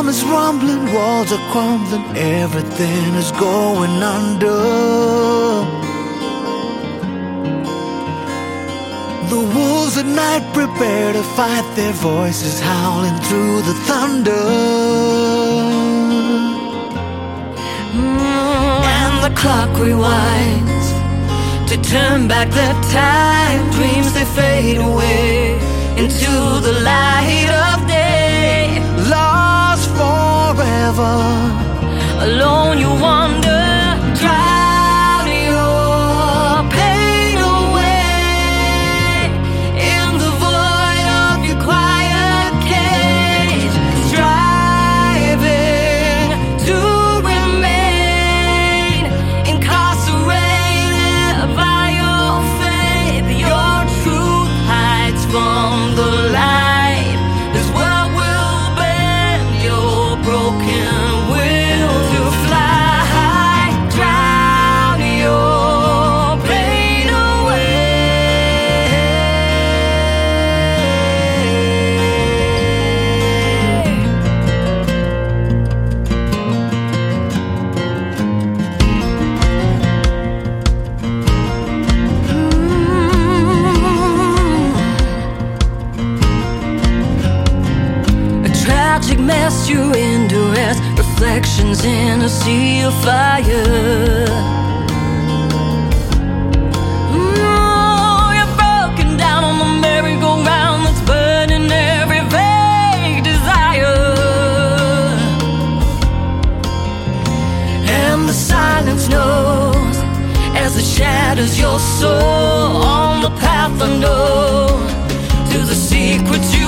is rumbling, walls are crumbling, everything is going under. The wolves at night prepare to fight, their voices howling through the thunder. And the clock rewinds to turn back the time. Dreams they fade away into the light of day. Lost forever, alone you wander. Drown your pain away in the void of your quiet cage, striving to remain incarcerated by your faith. Your truth hides from the light. This world will bend your broken will to fly. Drown your pain away. A tragic mess, you're in duress, reflections in a sea of fire. You're broken down on the merry-go-round that's burning every vague desire. And the silence knows as it shatters your soul on the path unknown to the secrets you